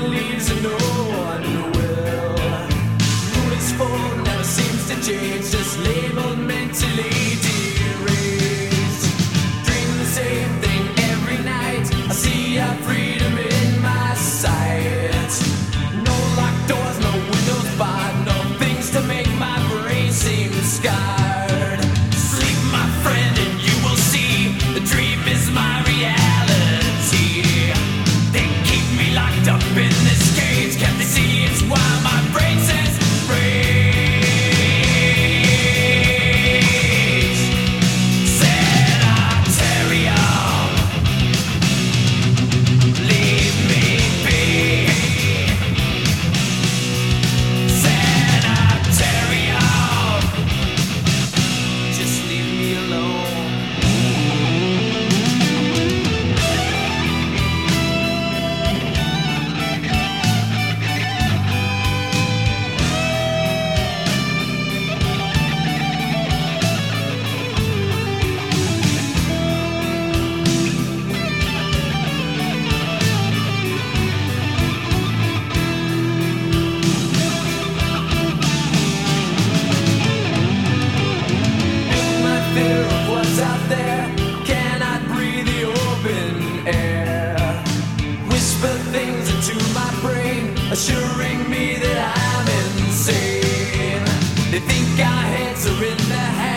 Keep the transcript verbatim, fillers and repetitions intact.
one leaves and no one will. Moon is full, never seems to change, just labeled mentally deranged. Dream the same thing every night, I see our freedom in my sight. No locked doors, no windows barred, no things to make my brain seem scarred. Sleep, my friend, and you will see the dream is my reality. They keep me locked up in this cage, can't they see it's why my brain says rage? Sanitarium, leave me be. Sanitarium, just leave me alone. My fear of what's out there cannot breathe the open air. Whisper things into my brain, assuring me that I'm insane. They think our heads are in the